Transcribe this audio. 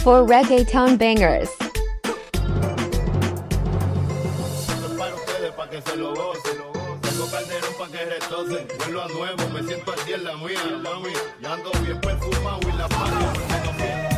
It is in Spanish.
for reggaeton bangers. Para ustedes, pa' que se lo gocen. Tengo Calderón pa' que retocen. Vuelvo a nuevo, me siento al día en la mía, mami. Y ando bien perfumado y la mano, porque no